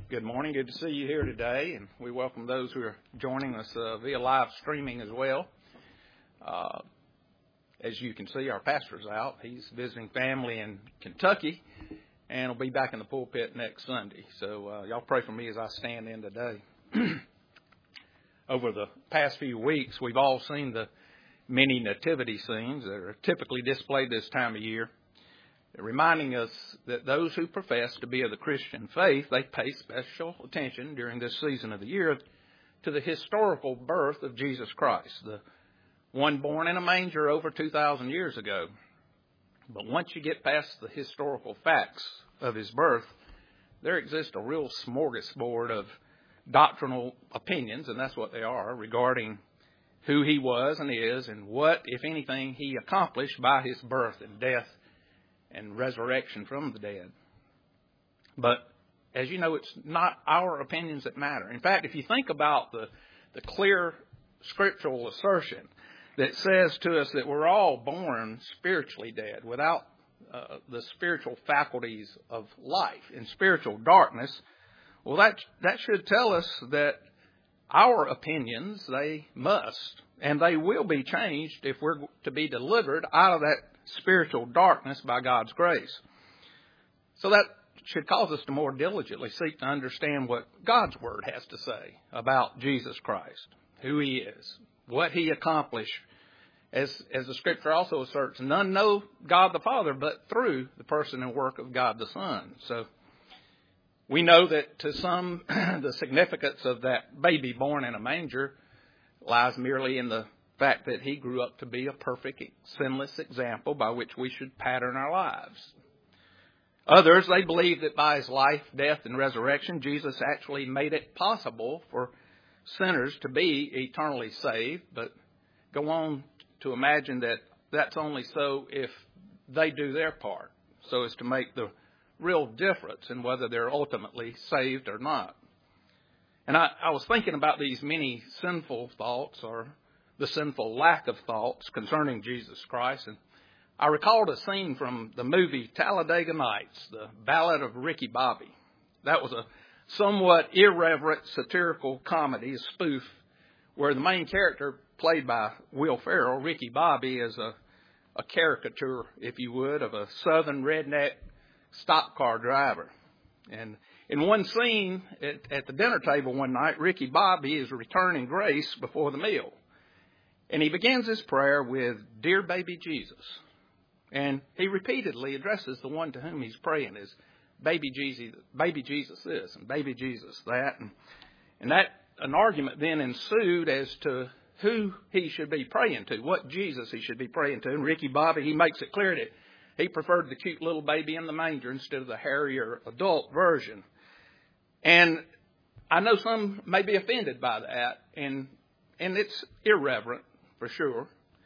Good morning. Good to see you here today, and we welcome those who are joining us via live streaming as well. As you can see, our pastor's out. He's visiting family in Kentucky, and will be back in the pulpit next Sunday. So y'all pray for me as I stand in today. Over the past few weeks, we've all seen the many nativity scenes that are typically displayed this time of year, reminding us that those who profess to be of the Christian faith, they pay special attention during this season of the year to the historical birth of Jesus Christ, the one born in a manger over 2,000 years ago. But once you get past the historical facts of his birth, there exists a real smorgasbord of doctrinal opinions, and that's what they are, regarding who he was and is, and what, if anything, he accomplished by his birth and death and resurrection from the dead. But as you know, it's not our opinions that matter. In fact, if you think about the clear scriptural assertion that says to us that we're all born spiritually dead, without the spiritual faculties of life, in spiritual darkness, well, that should tell us that our opinions, they must and they will be changed if we're to be delivered out of that spiritual darkness by God's grace. So that should cause us to more diligently seek to understand what God's Word has to say about Jesus Christ, who He is, what He accomplished. As the Scripture also asserts, none know God the Father but through the person and work of God the Son. So we know that to some, the significance of that baby born in a manger lies merely in the fact that he grew up to be a perfect, sinless example by which we should pattern our lives. Others, they believe that by his life, death, and resurrection, Jesus actually made it possible for sinners to be eternally saved, but go on to imagine that that's only so if they do their part, so as to make the real difference in whether they're ultimately saved or not. And I was thinking about these many sinful thoughts, or the sinful lack of thoughts concerning Jesus Christ. And I recalled a scene from the movie Talladega Nights, the Ballad of Ricky Bobby. That was a somewhat irreverent satirical comedy, a spoof, where the main character, played by Will Ferrell, Ricky Bobby, is a caricature, if you would, of a southern redneck stock car driver. And in one scene at the dinner table one night, Ricky Bobby is returning grace before the meal. And he begins his prayer with, "Dear baby Jesus." And he repeatedly addresses the one to whom he's praying as baby Jesus this and baby Jesus that. And an argument then ensued as to who he should be praying to, what Jesus he should be praying to. And Ricky Bobby, he makes it clear that he preferred the cute little baby in the manger instead of the hairier adult version. And I know some may be offended by that, and it's irreverent for sure.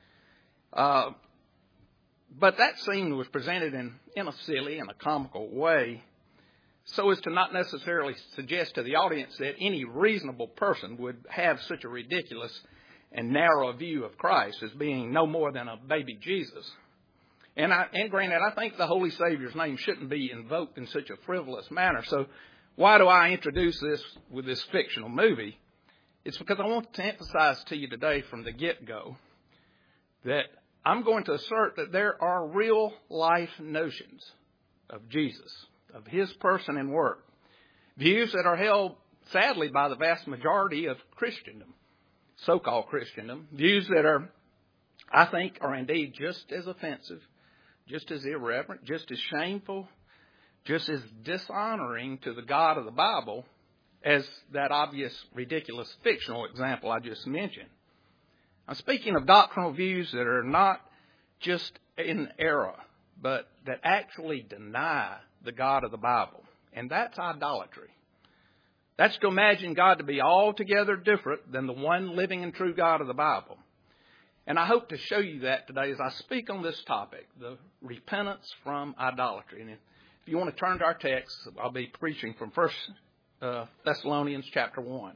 But that scene was presented in a silly and a comical way, so as to not necessarily suggest to the audience that any reasonable person would have such a ridiculous and narrow view of Christ as being no more than a baby Jesus. And granted, I think the Holy Savior's name shouldn't be invoked in such a frivolous manner. So why do I introduce this with this fictional movie? It's because I want to emphasize to you today from the get-go that I'm going to assert that there are real life notions of Jesus, of his person and work, views that are held, sadly, by the vast majority of Christendom, so-called Christendom, views that are, I think, are indeed just as offensive, just as irreverent, just as shameful, just as dishonoring to the God of the Bible as that obvious, ridiculous, fictional example I just mentioned. I'm speaking of doctrinal views that are not just in error, but that actually deny the God of the Bible. And that's idolatry. That's to imagine God to be altogether different than the one living and true God of the Bible. And I hope to show you that today as I speak on this topic, the repentance from idolatry. And if you want to turn to our text, I'll be preaching from 1 Thessalonians chapter 1.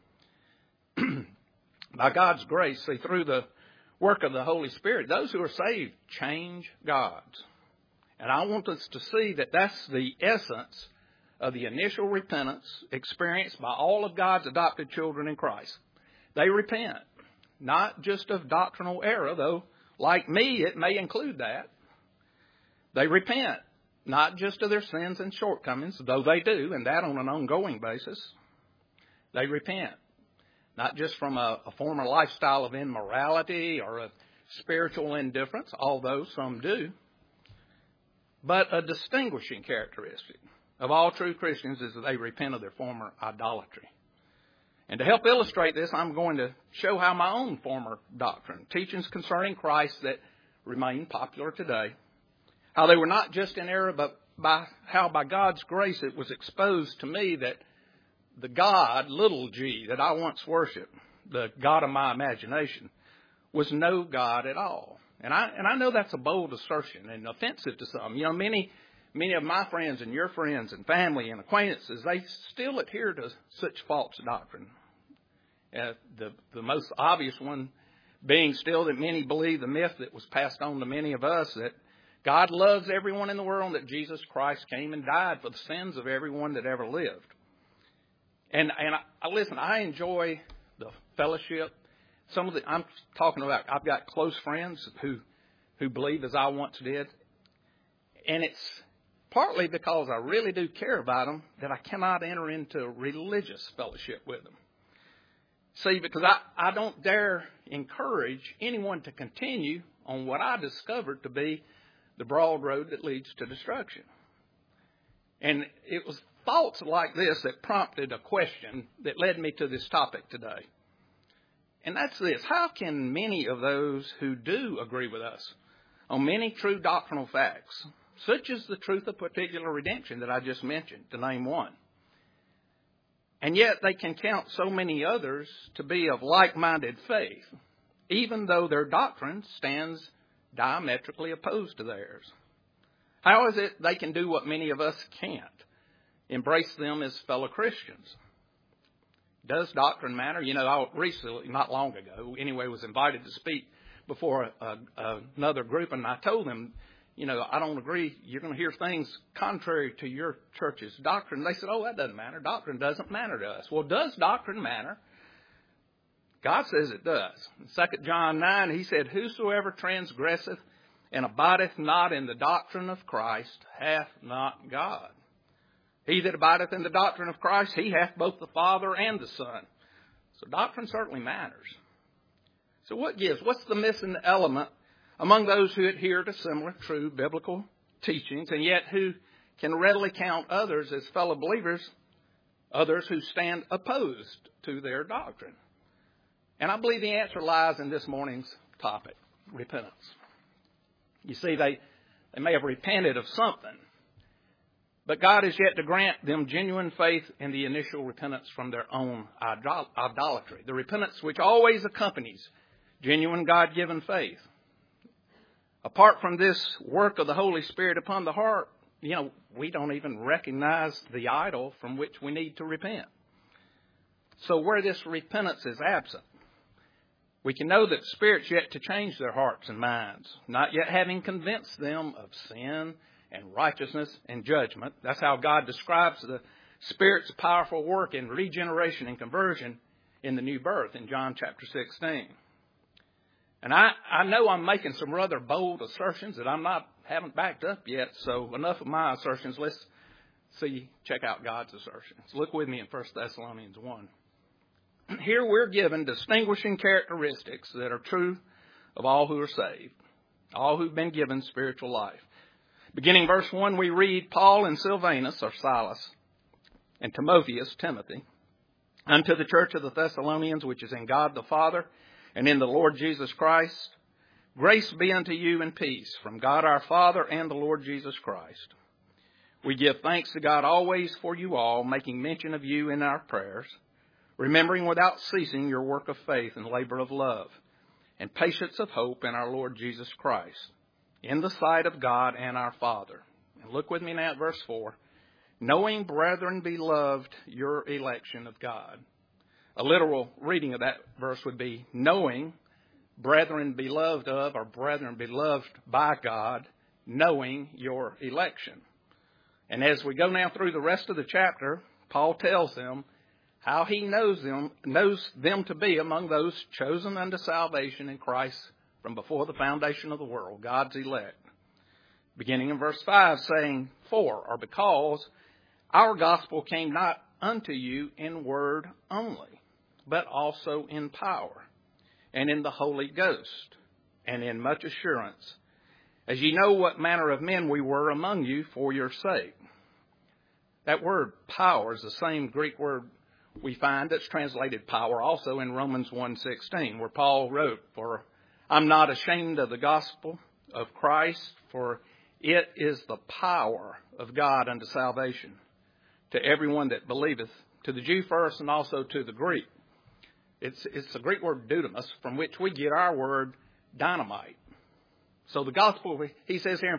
By God's grace, see, through the work of the Holy Spirit, those who are saved change gods. And I want us to see that that's the essence of the initial repentance experienced by all of God's adopted children in Christ. They repent, not just of doctrinal error, though like me it may include that. They repent, not just of their sins and shortcomings, though they do, and that on an ongoing basis. They repent, not just from a former lifestyle of immorality or a spiritual indifference, although some do, but a distinguishing characteristic of all true Christians is that they repent of their former idolatry. And to help illustrate this, I'm going to show how my own former doctrine, teachings concerning Christ that remain popular today, how they were not just in error, but how by God's grace it was exposed to me that the God, little g, that I once worshiped, the God of my imagination, was no God at all. And I know that's a bold assertion and offensive to some. You know, many of my friends and your friends and family and acquaintances, they still adhere to such false doctrine. The most obvious one being still that many believe the myth that was passed on to many of us, that God loves everyone in the world, and that Jesus Christ came and died for the sins of everyone that ever lived. And listen, I enjoy the fellowship. I'm talking about, I've got close friends who believe as I once did. And it's partly because I really do care about them that I cannot enter into religious fellowship with them. See, because I don't dare encourage anyone to continue on what I discovered to be the broad road that leads to destruction. And it was thoughts like this that prompted a question that led me to this topic today. And that's this: how can many of those who do agree with us on many true doctrinal facts, such as the truth of particular redemption that I just mentioned, to name one, and yet they can count so many others to be of like-minded faith, even though their doctrine stands diametrically opposed to theirs? How is it they can do what many of us can't? Embrace them as fellow Christians. Does doctrine matter? You know, I recently, not long ago, anyway, was invited to speak before another group, and I told them, you know, I don't agree. You're going to hear things contrary to your church's doctrine. They said, oh, that doesn't matter. Doctrine doesn't matter to us. Well, does doctrine matter? God says it does. In 2 John 9, he said, whosoever transgresseth and abideth not in the doctrine of Christ hath not God. He that abideth in the doctrine of Christ, he hath both the Father and the Son. So doctrine certainly matters. So what's the missing element among those who adhere to similar true biblical teachings, and yet who can readily count others as fellow believers, others who stand opposed to their doctrine? And I believe the answer lies in this morning's topic, repentance. You see, they may have repented of something, but God is yet to grant them genuine faith in the initial repentance from their own idolatry, the repentance which always accompanies genuine God-given faith. Apart from this work of the Holy Spirit upon the heart, you know, we don't even recognize the idol from which we need to repent. So where this repentance is absent, we can know that the Spirit's yet to change their hearts and minds, not yet having convinced them of sin and righteousness and judgment. That's how God describes the Spirit's powerful work in regeneration and conversion in the new birth in John chapter 16. And I know I'm making some rather bold assertions that haven't backed up yet, so enough of my assertions. Let's check out God's assertions. Look with me in 1 Thessalonians 1. Here we're given distinguishing characteristics that are true of all who are saved, all who've been given spiritual life. Beginning verse 1, we read, Paul and Silvanus, or Silas, and Timotheus, Timothy, unto the church of the Thessalonians, which is in God the Father, and in the Lord Jesus Christ, grace be unto you and peace from God our Father and the Lord Jesus Christ. We give thanks to God always for you all, making mention of you in our prayers, remembering without ceasing your work of faith and labor of love, and patience of hope in our Lord Jesus Christ, in the sight of God and our Father. And look with me now at verse 4. Knowing, brethren, beloved, your election of God. A literal reading of that verse would be, knowing, brethren, beloved of, or brethren, beloved by God, knowing your election. And as we go now through the rest of the chapter, Paul tells them how he knows them to be among those chosen unto salvation in Christ from before the foundation of the world, God's elect. Beginning in verse 5, saying, for, or because, our gospel came not unto you in word only, but also in power, and in the Holy Ghost, and in much assurance, as ye know what manner of men we were among you for your sake. That word power is the same Greek word we find that's translated power also in Romans 1:16, where Paul wrote, for I'm not ashamed of the gospel of Christ, for it is the power of God unto salvation to everyone that believeth, to the Jew first and also to the Greek. It's the Greek word dunamis, from which we get our word dynamite. So the gospel, he says here in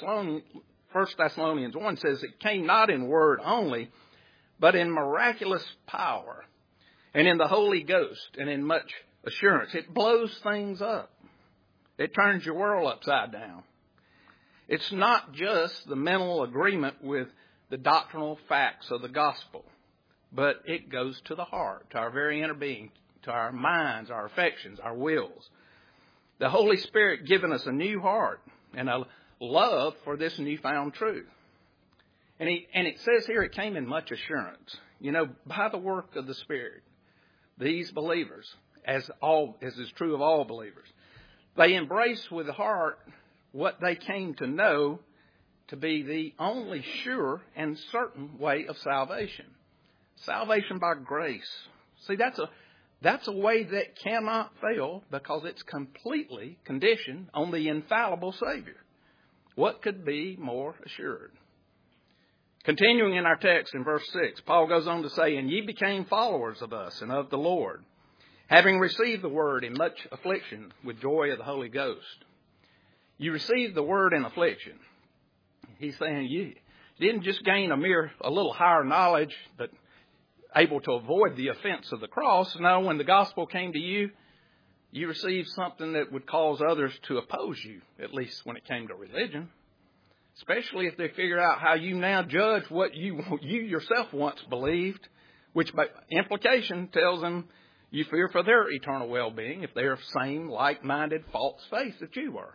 1 Thessalonians 1, says it came not in word only, but in miraculous power, and in the Holy Ghost, and in much assurance. It blows things up. It turns your world upside down. It's not just the mental agreement with the doctrinal facts of the gospel, but it goes to the heart, to our very inner being, to our minds, our affections, our wills. The Holy Spirit giving us a new heart and a love for this newfound truth. And it says here it came in much assurance. You know, by the work of the Spirit, these believers, as is true of all believers, they embrace with the heart what they came to know to be the only sure and certain way of salvation. Salvation by grace. See, that's a way that cannot fail because it's completely conditioned on the infallible Savior. What could be more assured? Continuing in our text in verse 6, Paul goes on to say, and ye became followers of us and of the Lord, having received the word in much affliction with joy of the Holy Ghost. You received the word in affliction. He's saying you didn't just gain a little higher knowledge, but able to avoid the offense of the cross. No, when the gospel came to you, you received something that would cause others to oppose you, at least when it came to religion. Especially if they figure out how you now judge what you yourself once believed, which by implication tells them you fear for their eternal well-being if they're the same like-minded false faith that you were.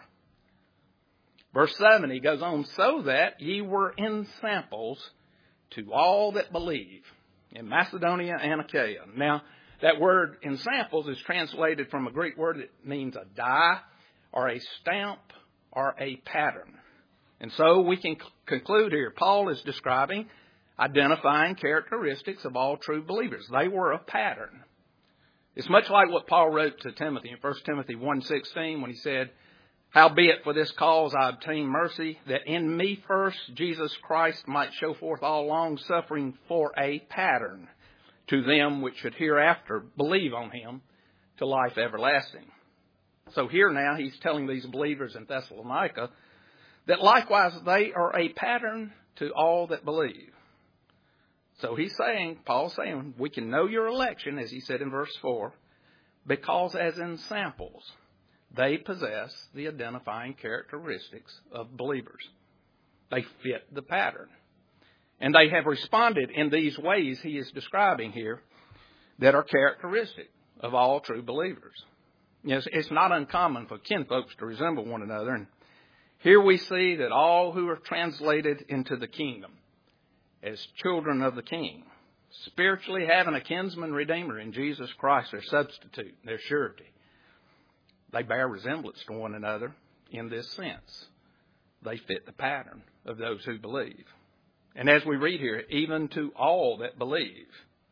Verse 7, he goes on, so that ye were ensamples to all that believe in Macedonia and Achaia. Now, that word ensamples is translated from a Greek word that means a die or a stamp or a pattern. And so we can conclude here, Paul is describing, identifying characteristics of all true believers. They were a pattern. It's much like what Paul wrote to Timothy in 1 Timothy 1:16 when he said, howbeit for this cause I obtain mercy, that in me first Jesus Christ might show forth all long suffering for a pattern to them which should hereafter believe on him to life everlasting. So here now he's telling these believers in Thessalonica that likewise they are a pattern to all that believe. So Paul's saying, we can know your election, as he said in verse 4, because as in samples, they possess the identifying characteristics of believers. They fit the pattern. And they have responded in these ways he is describing here that are characteristic of all true believers. Yes, it's not uncommon for kinfolks to resemble one another. And here we see that all who are translated into the kingdom as children of the King, spiritually having a kinsman redeemer in Jesus Christ, their substitute, their surety, they bear resemblance to one another in this sense. They fit the pattern of those who believe. And as we read here, even to all that believe.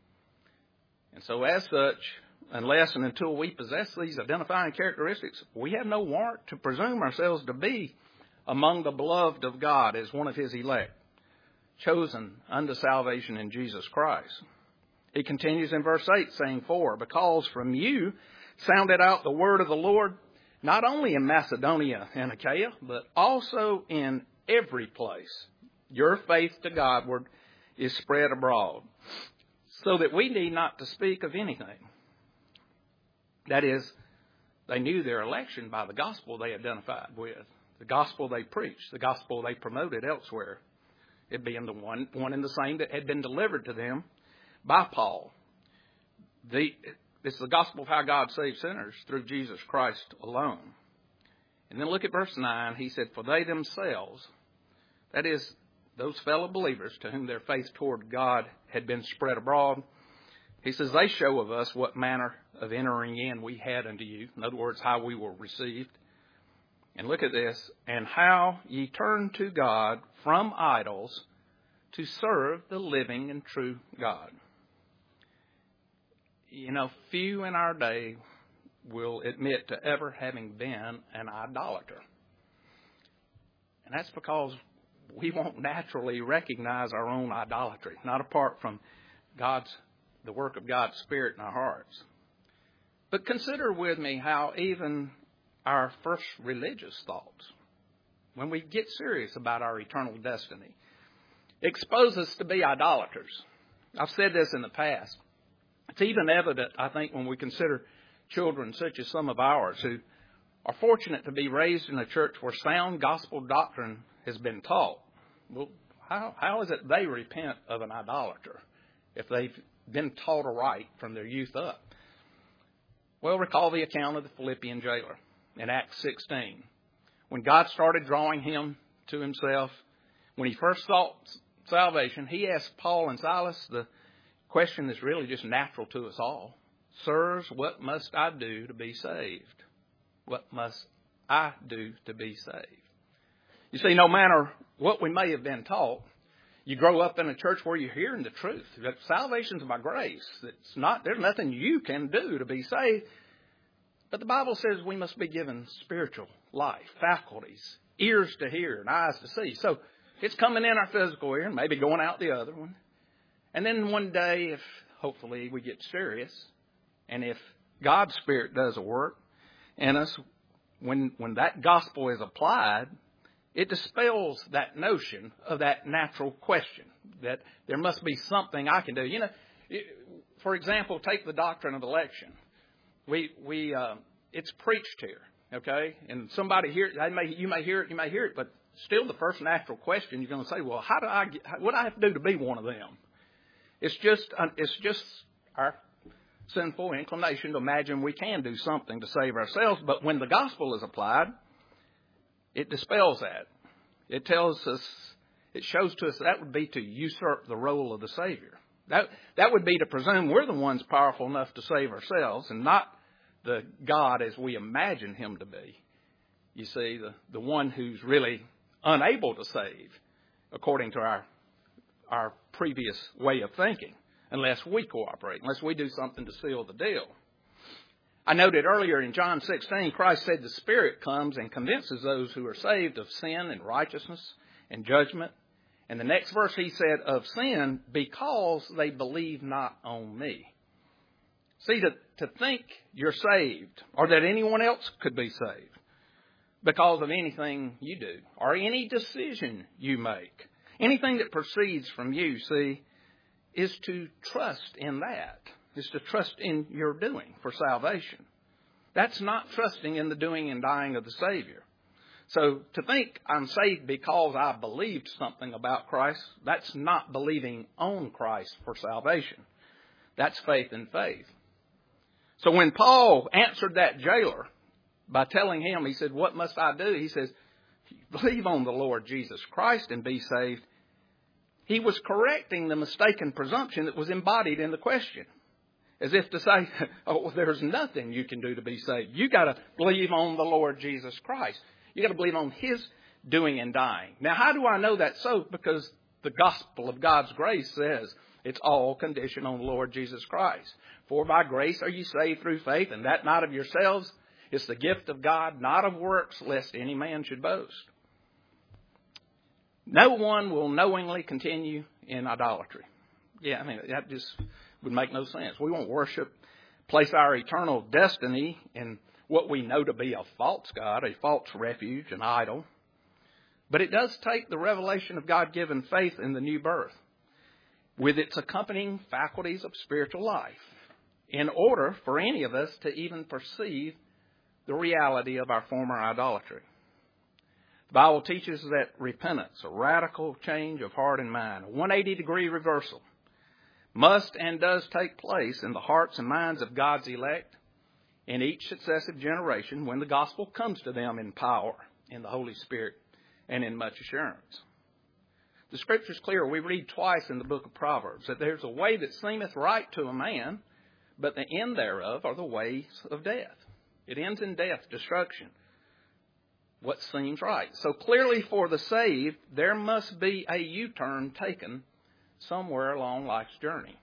And so as such, unless and until we possess these identifying characteristics, we have no warrant to presume ourselves to be among the beloved of God as one of his elect, chosen unto salvation in Jesus Christ. He continues in verse 8 saying, for because from you sounded out the word of the Lord, not only in Macedonia and Achaia, but also in every place. Your faith to Godward is spread abroad, so that we need not to speak of anything. That is, they knew their election by the gospel they identified with, the gospel they preached, the gospel they promoted elsewhere. it being the one and the same that had been delivered to them by Paul. It's the gospel of how God saves sinners through Jesus Christ alone. And then look at verse 9. He said, for they themselves, that is, those fellow believers to whom their faith toward God had been spread abroad, he says, they show of us what manner of entering in we had unto you. In other words, how we were received. And look at this. And how ye turned to God from idols to serve the living and true God. You know, few in our day will admit to ever having been an idolater. And that's because we won't naturally recognize our own idolatry, not apart from the work of God's Spirit in our hearts. But consider with me how even our first religious thoughts, when we get serious about our eternal destiny, expose us to be idolaters. I've said this in the past. It's even evident, I think, when we consider children such as some of ours who are fortunate to be raised in a church where sound gospel doctrine has been taught. Well, how is it they repent of an idolater if they've been taught aright from their youth up? Well, recall the account of the Philippian jailer in Acts 16. When God started drawing him to himself, when he first sought salvation, he asked Paul and Silas the question that's really just natural to us all. Sirs, what must I do to be saved? What must I do to be saved? You see, no matter what we may have been taught, you grow up in a church where you're hearing the truth. That salvation's by grace. There's nothing you can do to be saved. But the Bible says we must be given spiritual life, faculties, ears to hear and eyes to see. So it's coming in our physical ear and maybe going out the other one. And then one day, if hopefully we get serious, and if God's Spirit does a work in us, when that gospel is applied, it dispels that notion of that natural question that there must be something I can do. You know, for example, take the doctrine of election. It's preached here, okay? And somebody here, you may hear it, but still the first natural question you're going to say, well, what do I have to do to be one of them? It's just our sinful inclination to imagine we can do something to save ourselves. But when the gospel is applied, it dispels that. It tells us, it shows to us that would be to usurp the role of the Savior. That would be to presume we're the ones powerful enough to save ourselves and not the God as we imagine him to be. You see, the one who's really unable to save according to our previous way of thinking, unless we cooperate, unless we do something to seal the deal. I noted earlier in John 16, Christ said the Spirit comes and convinces those who are saved of sin and righteousness and judgment. And the next verse he said, of sin, because they believe not on me. See, to think you're saved or that anyone else could be saved because of anything you do or any decision you make, anything that proceeds from you, see, is to trust in that. Is to trust in your doing for salvation. That's not trusting in the doing and dying of the Savior. So to think I'm saved because I believed something about Christ, that's not believing on Christ for salvation. That's faith in faith. So when Paul answered that jailer by telling him, he said, what must I do? He says, believe on the Lord Jesus Christ and be saved. He was correcting the mistaken presumption that was embodied in the question. As if to say, oh, there's nothing you can do to be saved. You got to believe on the Lord Jesus Christ. You got to believe on his doing and dying. Now, how do I know that's so? Because the gospel of God's grace says it's all conditioned on the Lord Jesus Christ. For by grace are you saved through faith, and that not of yourselves. It's the gift of God, not of works, lest any man should boast. No one will knowingly continue in idolatry. Yeah, I mean, that just would make no sense. We won't place our eternal destiny in what we know to be a false God, a false refuge, an idol. But it does take the revelation of God-given faith in the new birth with its accompanying faculties of spiritual life in order for any of us to even perceive the reality of our former idolatry. The Bible teaches that repentance, a radical change of heart and mind, a 180-degree reversal, must and does take place in the hearts and minds of God's elect in each successive generation when the gospel comes to them in power, in the Holy Spirit, and in much assurance. The Scripture's clear. We read twice in the book of Proverbs that there's a way that seemeth right to a man, but the end thereof are the ways of death. It ends in death, destruction. What seems right. So clearly for the saved, there must be a U-turn taken somewhere along life's journey.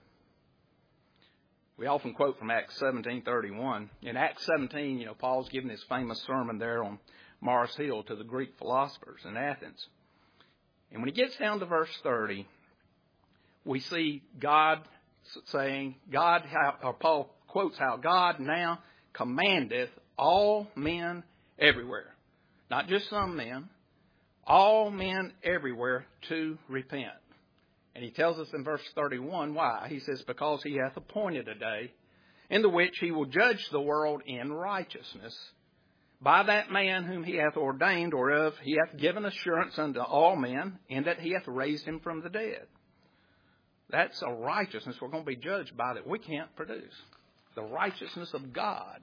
We often quote from Acts 17:31. In Acts 17, Paul's given his famous sermon there on Mars Hill to the Greek philosophers in Athens. And when he gets down to verse 30, we see God saying, Paul quotes how God now commandeth all men everywhere. Not just some men, all men everywhere to repent. And he tells us in verse 31 why. He says, because he hath appointed a day in the which he will judge the world in righteousness by that man whom he hath ordained, whereof he hath given assurance unto all men, in that he hath raised him from the dead. That's a righteousness we're going to be judged by that we can't produce. The righteousness of God.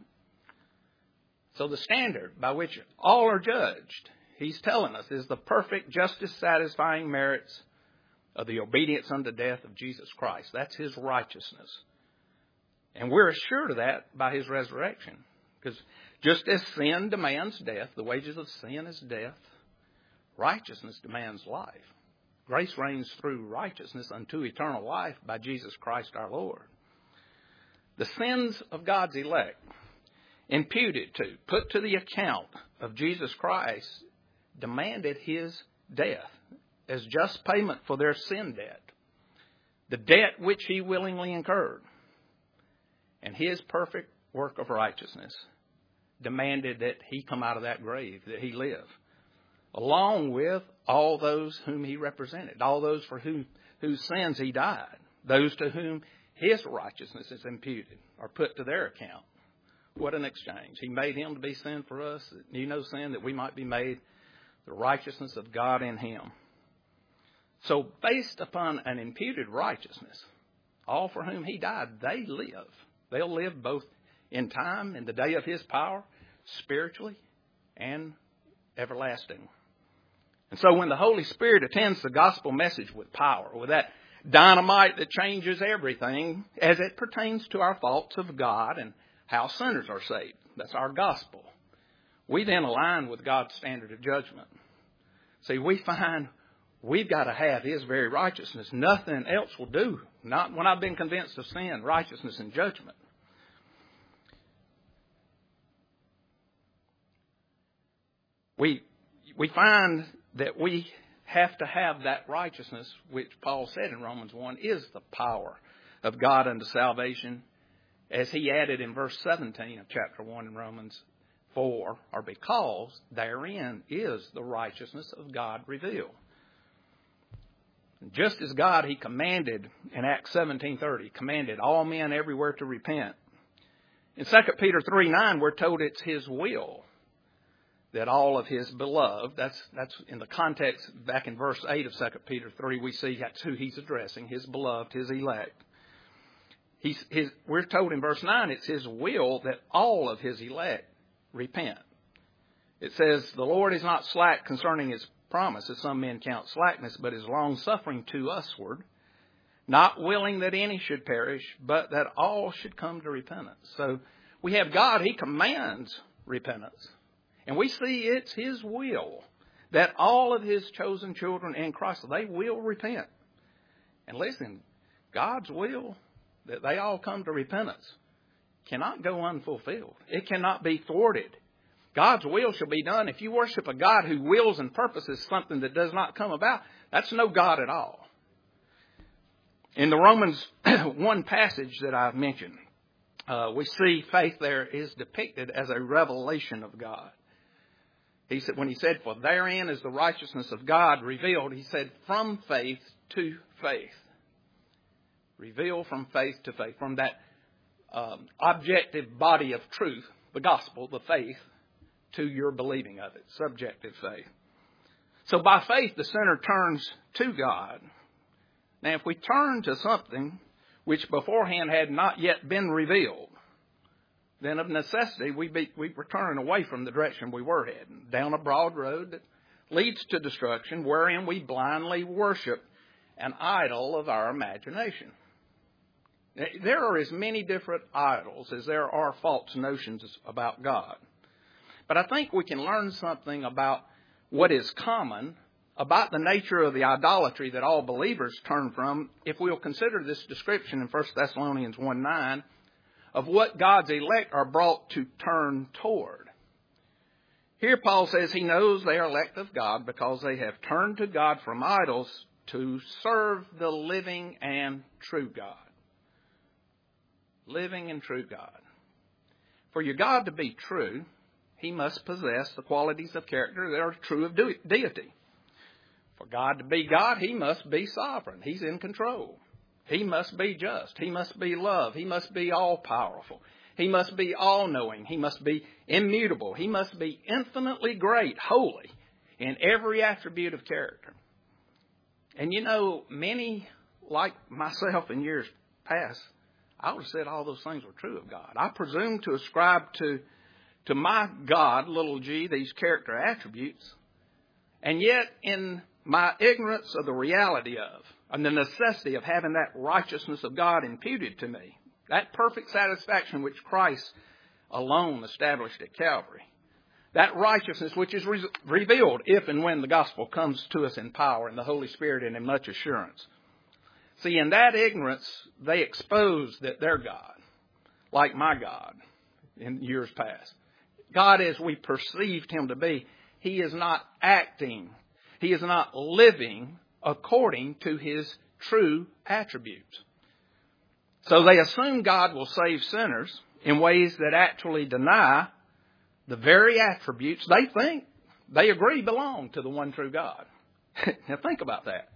So the standard by which all are judged, he's telling us, is the perfect, justice-satisfying merits of the obedience unto death of Jesus Christ. That's his righteousness. And we're assured of that by his resurrection. Because just as sin demands death, the wages of sin is death, righteousness demands life. Grace reigns through righteousness unto eternal life by Jesus Christ our Lord. The sins of God's elect, imputed to, put to the account of Jesus Christ, demanded his death as just payment for their sin debt, the debt which he willingly incurred. And his perfect work of righteousness demanded that he come out of that grave, that he live, along with all those whom he represented, all those for whose sins he died, those to whom his righteousness is imputed or put to their account. What an exchange. He made him to be sin for us, that knew no sin, that we might be made the righteousness of God in him. So based upon an imputed righteousness, all for whom he died, they live. They'll live both in time, in the day of his power, spiritually, and everlasting. And so when the Holy Spirit attends the gospel message with power, with that dynamite that changes everything as it pertains to our thoughts of God and how sinners are saved, that's our gospel, we then align with God's standard of judgment. See, we find we've got to have his very righteousness. Nothing else will do. Not when I've been convinced of sin, righteousness, and judgment. We find that we have to have that righteousness, which Paul said in Romans 1, is the power of God unto salvation, as he added in verse 17 of chapter 1 in Romans 4, or because therein is the righteousness of God revealed. Just as God, he commanded in Acts 17:30, commanded all men everywhere to repent. In 2 Peter 3:9, we're told it's his will that all of his beloved, that's in the context back in verse 8 of 2 Peter 3, we see that's who he's addressing, his beloved, his elect. We're told in verse 9 it's his will that all of his elect repent. It says, the Lord is not slack concerning his promise, as some men count slackness, but is long-suffering to usward, not willing that any should perish, but that all should come to repentance. So we have God, he commands repentance. And we see it's his will that all of his chosen children in Christ, they will repent. And listen, God's will that they all come to repentance cannot go unfulfilled. It cannot be thwarted. God's will shall be done. If you worship a God who wills and purposes something that does not come about, that's no God at all. In the Romans 1 passage that I've mentioned, we see faith there is depicted as a revelation of God. He said, when he said, for therein is the righteousness of God revealed, he said, from faith to faith. Revealed from faith to faith. From that objective body of truth, the gospel, the faith, to your believing of it, subjective faith. So by faith, the sinner turns to God. Now, if we turn to something which beforehand had not yet been revealed, then of necessity we were turning away from the direction we were heading, down a broad road that leads to destruction, wherein we blindly worship an idol of our imagination. There are as many different idols as there are false notions about God. But I think we can learn something about what is common, about the nature of the idolatry that all believers turn from, if we'll consider this description in 1 Thessalonians 1:9 of what God's elect are brought to turn toward. Here Paul says he knows they are elect of God because they have turned to God from idols to serve the living and true God. Living and true God. For your God to be true, he must possess the qualities of character that are true of deity. For God to be God, he must be sovereign. He's in control. He must be just. He must be love. He must be all-powerful. He must be all-knowing. He must be immutable. He must be infinitely great, holy, in every attribute of character. And you know, many, like myself in years past, I would have said all those things were true of God. I presume to ascribe to my God, little g, these character attributes. And yet, in my ignorance of the reality of, and the necessity of having that righteousness of God imputed to me, that perfect satisfaction which Christ alone established at Calvary, that righteousness which is revealed if and when the gospel comes to us in power and the Holy Spirit and in much assurance. See, in that ignorance, they expose that their God, like my God in years past, God as we perceived him to be, he is not acting, he is not living according to his true attributes. So they assume God will save sinners in ways that actually deny the very attributes they think, they agree belong to the one true God. Now think about that.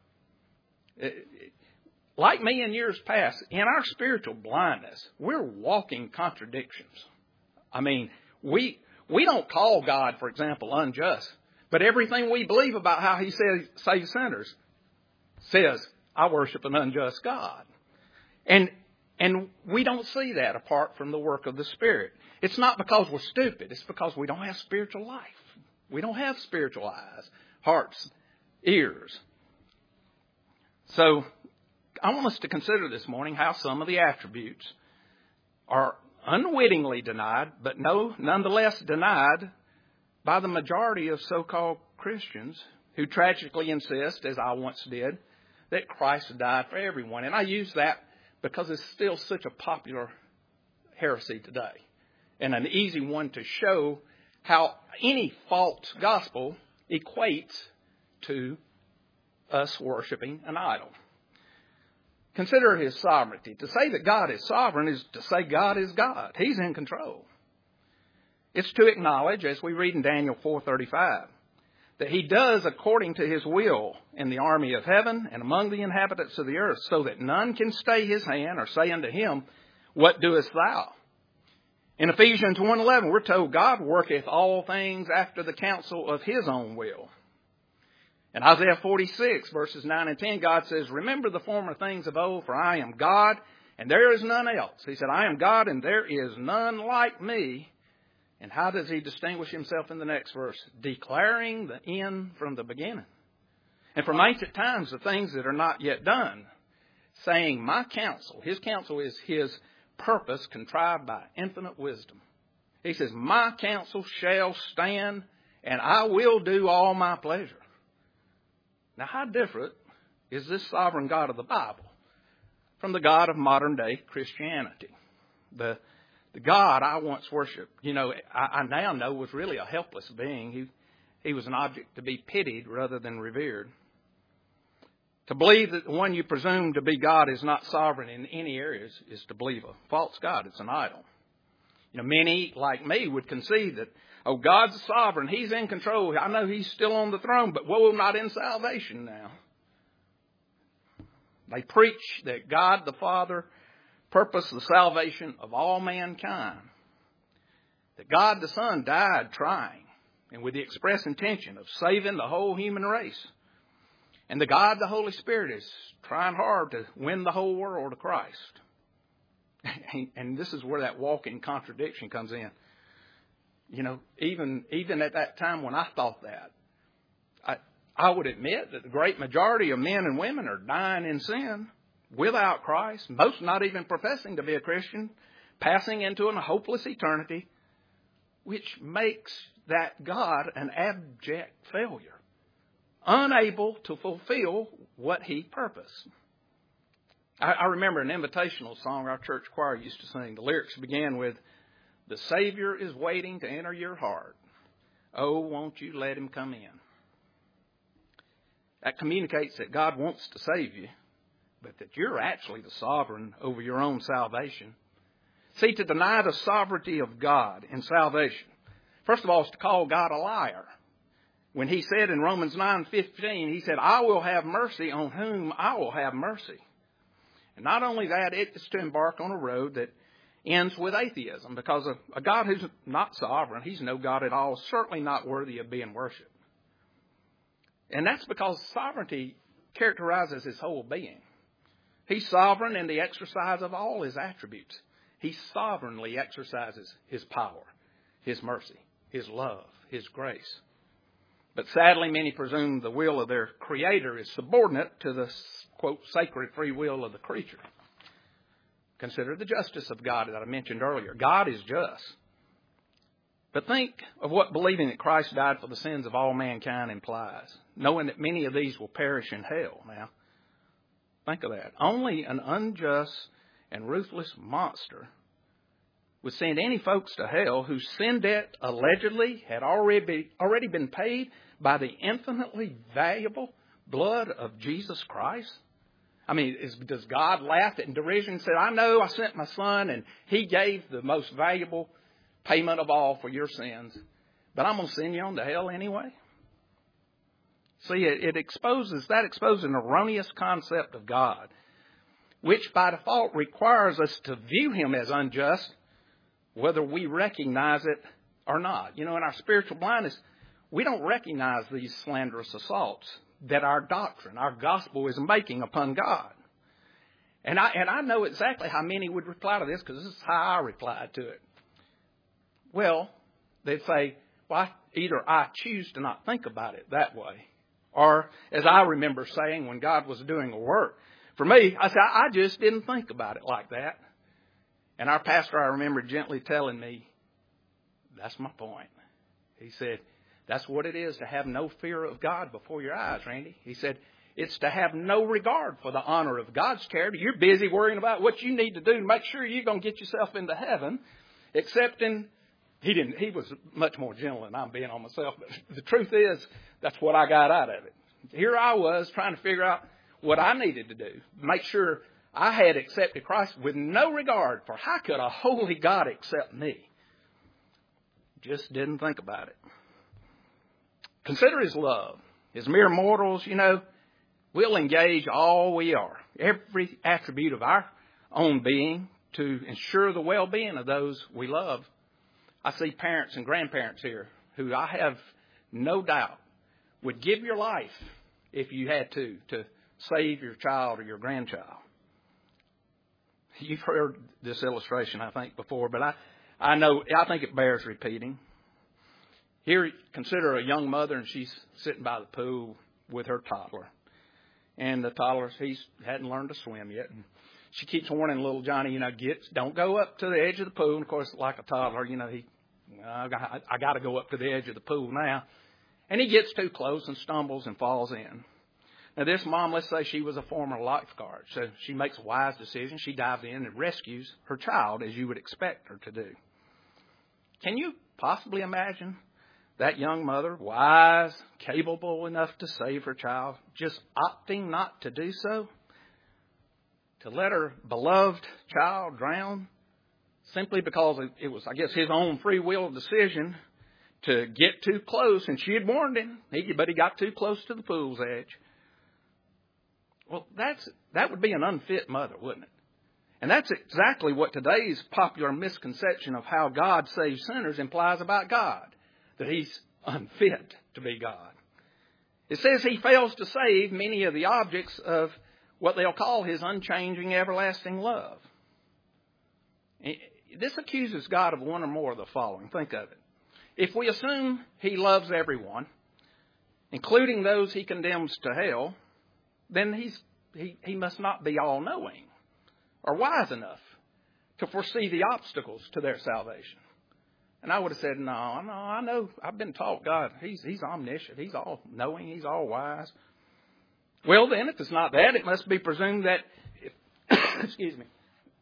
Like me in years past, in our spiritual blindness, we're walking contradictions. I mean, we don't call God, for example, unjust. But everything we believe about how he saves sinners says, I worship an unjust God. And we don't see that apart from the work of the Spirit. It's not because we're stupid. It's because we don't have spiritual life. We don't have spiritual eyes, hearts, ears. So I want us to consider this morning how some of the attributes are unwittingly denied, but nonetheless denied by the majority of so-called Christians who tragically insist, as I once did, that Christ died for everyone. And I use that because it's still such a popular heresy today and an easy one to show how any false gospel equates to us worshiping an idol. Consider his sovereignty. To say that God is sovereign is to say God is God. He's in control. It's to acknowledge, as we read in Daniel 4:35, that he does according to his will in the army of heaven and among the inhabitants of the earth, so that none can stay his hand or say unto him, what doest thou? In Ephesians 1:11, we're told God worketh all things after the counsel of his own will. In Isaiah 46, verses 9 and 10, God says, remember the former things of old, for I am God, and there is none else. He said, I am God, and there is none like me. And how does he distinguish himself in the next verse? Declaring the end from the beginning. And from ancient times, the things that are not yet done. Saying, my counsel, his counsel is his purpose contrived by infinite wisdom. He says, my counsel shall stand, and I will do all my pleasure. Now, how different is this sovereign God of the Bible from the God of modern day Christianity? The God I once worshipped, I now know was really a helpless being. He was an object to be pitied rather than revered. To believe that the one you presume to be God is not sovereign in any areas is to believe a false God. It's an idol. Many, like me, would concede that, God's sovereign. He's in control. I know he's still on the throne, but woe not in salvation now. They preach that God the Father purposed the salvation of all mankind. That God the Son died trying. and with the express intention of saving the whole human race. And the God, the Holy Spirit, is trying hard to win the whole world to Christ. And this is where that walking contradiction comes in. You know, even at that time when I thought that, I would admit that the great majority of men and women are dying in sin without Christ, most not even professing to be a Christian, passing into a hopeless eternity, which makes that God an abject failure, unable to fulfill what He purposed. I remember an invitational song our church choir used to sing. The lyrics began with, "The Savior is waiting to enter your heart. Oh, won't you let Him come in?" That communicates that God wants to save you, but that you're actually the sovereign over your own salvation. See, to deny the sovereignty of God in salvation, first of all, is to call God a liar. When He said in Romans 9:15, He said, "I will have mercy on whom I will have mercy." And not only that, it is to embark on a road that ends with atheism, because a God who's not sovereign, He's no God at all, certainly not worthy of being worshipped. And that's because sovereignty characterizes His whole being. He's sovereign in the exercise of all His attributes. He sovereignly exercises His power, His mercy, His love, His grace. But sadly, many presume the will of their Creator is subordinate to the, quote, sacred free will of the creature. Consider the justice of God that I mentioned earlier. God is just. But think of what believing that Christ died for the sins of all mankind implies, knowing that many of these will perish in hell. Now, think of that. Only an unjust and ruthless monster would send any folks to hell whose sin debt allegedly had already been paid by the infinitely valuable blood of Jesus Christ. I mean, does God laugh in derision and say, "I know I sent my Son and He gave the most valuable payment of all for your sins, but I'm going to send you on to hell anyway"? See, it exposes an erroneous concept of God, which by default requires us to view Him as unjust, whether we recognize it or not. You know, in our spiritual blindness, we don't recognize these slanderous assaults that our doctrine, our gospel is making upon God. And I know exactly how many would reply to this, because this is how I replied to it. Well, they'd say, well, either I choose to not think about it that way, or as I remember saying when God was doing a work, for me, I said, I just didn't think about it like that. And our pastor, I remember gently telling me, that's my point. He said, that's what it is to have no fear of God before your eyes, Randy. He said, it's to have no regard for the honor of God's character. You're busy worrying about what you need to do to make sure you're going to get yourself into heaven, excepting he was much more gentle than I'm being on myself. But the truth is, that's what I got out of it. Here I was trying to figure out what I needed to do, make sure I had accepted Christ with no regard for how could a holy God accept me. Just didn't think about it. Consider His love. As mere mortals, you know, we'll engage all we are, every attribute of our own being to ensure the well-being of those we love. I see parents and grandparents here who I have no doubt would give your life if you had to save your child or your grandchild. You've heard this illustration, I think, before, but I think it bears repeating. Here, consider a young mother, and she's sitting by the pool with her toddler. And the toddler, he hadn't learned to swim yet. And she keeps warning little Johnny, don't go up to the edge of the pool. And of course, like a toddler, I got to go up to the edge of the pool now. And he gets too close and stumbles and falls in. Now, this mom, let's say she was a former lifeguard. So she makes a wise decision. She dives in and rescues her child, as you would expect her to do. Can you possibly imagine that young mother, wise, capable enough to save her child, just opting not to do so? To let her beloved child drown simply because it was, I guess, his own free will decision to get too close. And she had warned him, but he got too close to the pool's edge. Well, that would be an unfit mother, wouldn't it? And that's exactly what today's popular misconception of how God saves sinners implies about God. That He's unfit to be God. It says he fails to save many of the objects of what they'll call his unchanging, everlasting love. This accuses God of one or more of the following. Think of it. If we assume he loves everyone, including those he condemns to hell, then he must not be all-knowing or wise enough to foresee the obstacles to their salvation. And I would have said, no, I know. I've been taught God, he's omniscient. He's all-knowing. He's all-wise. Well, then, if it's not that, it must be presumed that, excuse me,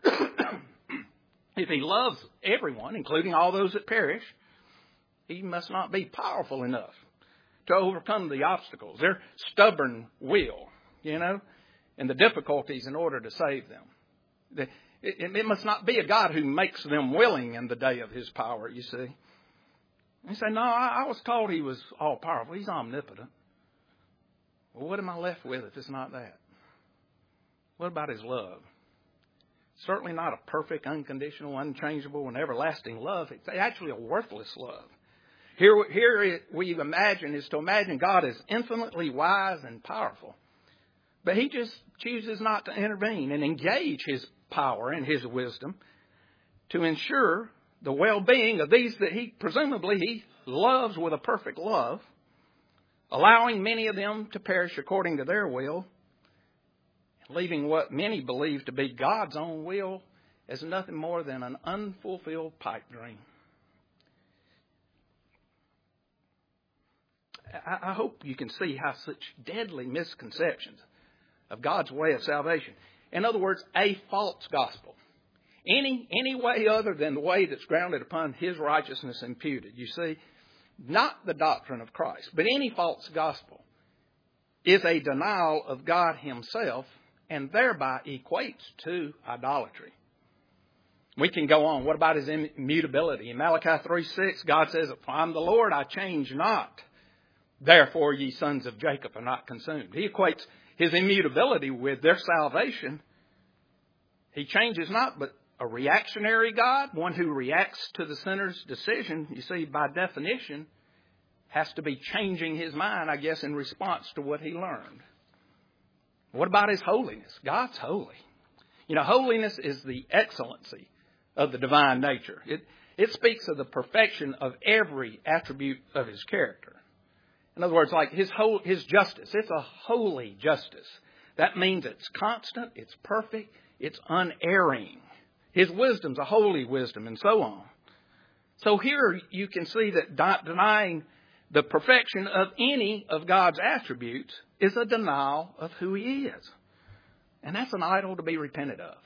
if he loves everyone, including all those that perish, he must not be powerful enough to overcome the obstacles, their stubborn will, and the difficulties in order to save them. It must not be a God who makes them willing in the day of his power, you see. You say, no, I was told he was all-powerful. He's omnipotent. Well, what am I left with if it's not that? What about his love? Certainly not a perfect, unconditional, unchangeable, and everlasting love. It's actually a worthless love. Here we imagine is to imagine God as infinitely wise and powerful. But he just chooses not to intervene and engage his power and his wisdom to ensure the well-being of these that he loves with a perfect love, allowing many of them to perish according to their will, leaving what many believe to be God's own will as nothing more than an unfulfilled pipe dream. I hope you can see how such deadly misconceptions of God's way of salvation. In other words, a false gospel. Any way other than the way that's grounded upon his righteousness imputed. You see, not the doctrine of Christ, but any false gospel is a denial of God himself and thereby equates to idolatry. We can go on. What about his immutability? In Malachi 3:6, God says, I'm the Lord, I change not. Therefore, ye sons of Jacob are not consumed. He equates his immutability with their salvation. He changes not, but a reactionary God, one who reacts to the sinner's decision, you see, by definition, has to be changing his mind, I guess, in response to what he learned. What about his holiness? God's holy. Holiness is the excellency of the divine nature. It speaks of the perfection of every attribute of his character. In other words, like his justice. It's a holy justice. That means it's constant, it's perfect, it's unerring. His wisdom's a holy wisdom, and so on. So here you can see that denying the perfection of any of God's attributes is a denial of who he is. And that's an idol to be repented of.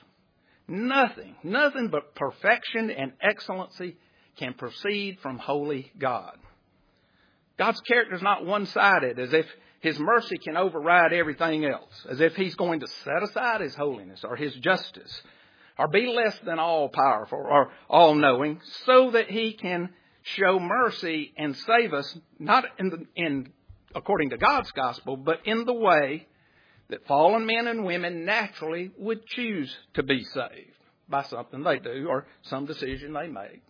Nothing but perfection and excellency can proceed from holy God. God's character is not one-sided, as if his mercy can override everything else, as if he's going to set aside his holiness or his justice, or be less than all-powerful or all-knowing, so that he can show mercy and save us, not according to God's gospel, but in the way that fallen men and women naturally would choose to be saved by something they do or some decision they make,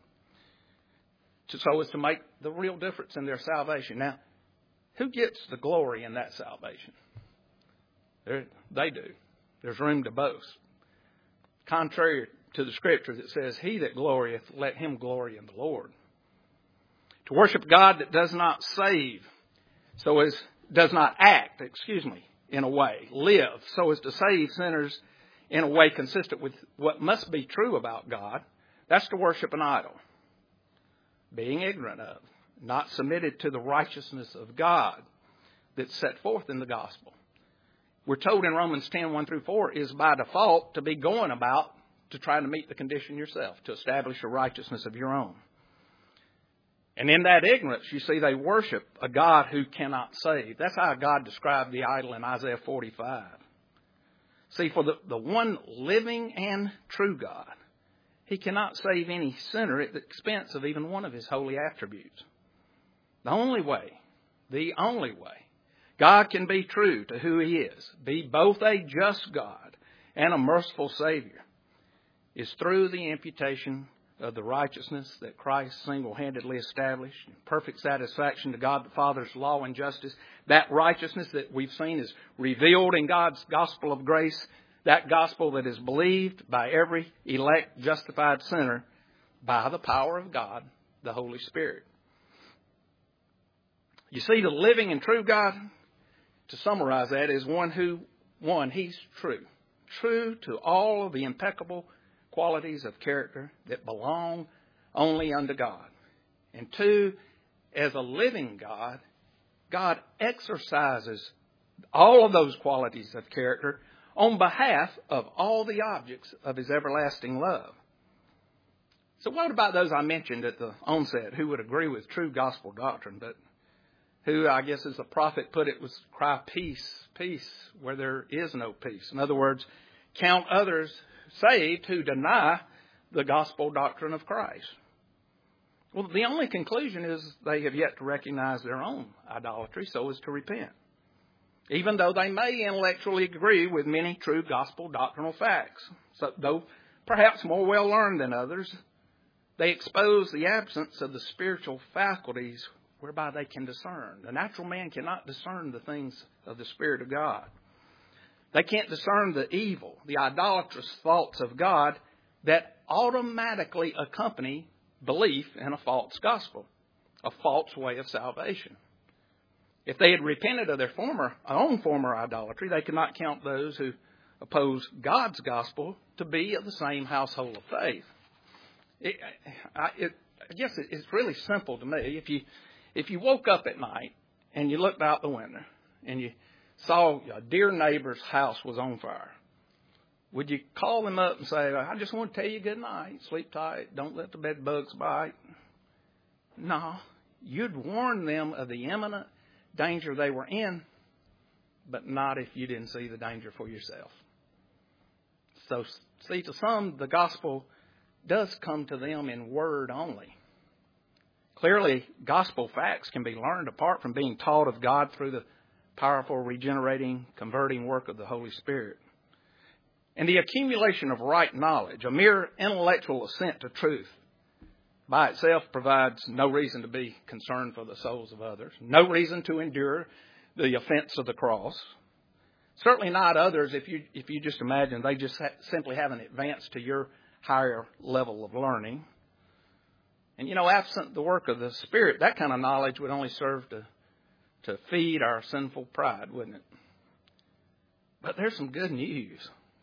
so as to make the real difference in their salvation. Now, who gets the glory in that salvation? They do. There's room to boast. Contrary to the Scripture that says, he that glorieth, let him glory in the Lord. To worship God that does not save, does not act, in a way, live, so as to save sinners in a way consistent with what must be true about God, that's to worship an idol. Being ignorant of, not submitted to the righteousness of God that's set forth in the gospel. We're told in Romans 10:1-4 is by default to be going about to try to meet the condition yourself, to establish a righteousness of your own. And in that ignorance, you see, they worship a God who cannot save. That's how God described the idol in Isaiah 45. See, for the one living and true God, he cannot save any sinner at the expense of even one of his holy attributes. The only way God can be true to who he is, be both a just God and a merciful Savior, is through the imputation of the righteousness that Christ single-handedly established, perfect satisfaction to God the Father's law and justice. That righteousness that we've seen is revealed in God's gospel of grace, that gospel that is believed by every elect, justified sinner by the power of God, the Holy Spirit. You see, the living and true God, to summarize that, is He's true. True to all of the impeccable qualities of character that belong only unto God. And two, as a living God, God exercises all of those qualities of character on behalf of all the objects of His everlasting love. So what about those I mentioned at the onset who would agree with true gospel doctrine, but who, I guess as the prophet put it, was cry peace, peace, where there is no peace? In other words, count others saved who deny the gospel doctrine of Christ. Well, the only conclusion is they have yet to recognize their own idolatry so as to repent. Even though they may intellectually agree with many true gospel doctrinal facts, so, though perhaps more well learned than others, they expose the absence of the spiritual faculties whereby they can discern. The natural man cannot discern the things of the Spirit of God. They can't discern the evil, the idolatrous thoughts of God that automatically accompany belief in a false gospel, a false way of salvation. If they had repented of their own former idolatry, they could not count those who oppose God's gospel to be of the same household of faith. I guess it's really simple to me. If you woke up at night and you looked out the window and you saw a dear neighbor's house was on fire, would you call them up and say, I just want to tell you good night, sleep tight, don't let the bed bugs bite? No. You'd warn them of the imminent danger they were in, but not if you didn't see the danger for yourself. So, see, to some, the gospel does come to them in word only. Clearly, gospel facts can be learned apart from being taught of God through the powerful, regenerating, converting work of the Holy Spirit. And the accumulation of right knowledge, a mere intellectual assent to truth, by itself provides no reason to be concerned for the souls of others, no reason to endure the offense of the cross. Certainly not others if you just imagine they just simply haven't advanced to your higher level of learning. And, absent the work of the Spirit, that kind of knowledge would only serve to feed our sinful pride, wouldn't it? But there's some good news.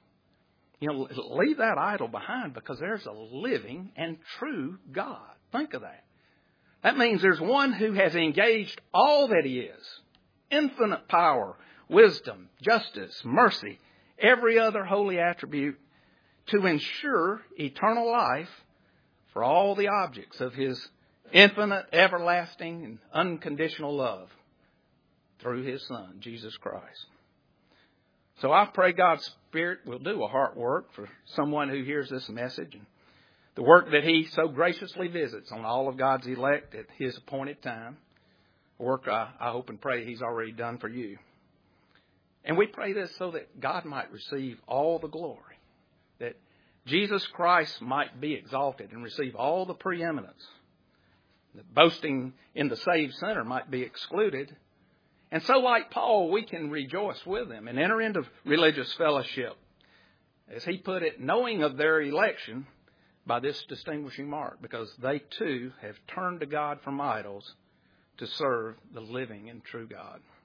Leave that idol behind because there's a living and true God. Think of that. That means there's one who has engaged all that He is. Infinite power, wisdom, justice, mercy, every other holy attribute to ensure eternal life for all the objects of His infinite, everlasting, and unconditional love through His Son, Jesus Christ. So I pray God's Spirit will do a heart work for someone who hears this message, and the work that He so graciously visits on all of God's elect at His appointed time, a work I hope and pray He's already done for you. And we pray this so that God might receive all the glory, that Jesus Christ might be exalted and receive all the preeminence, that boasting in the saved sinner might be excluded. And so, like Paul, we can rejoice with them and enter into religious fellowship, as he put it, knowing of their election by this distinguishing mark, because they too have turned to God from idols to serve the living and true God.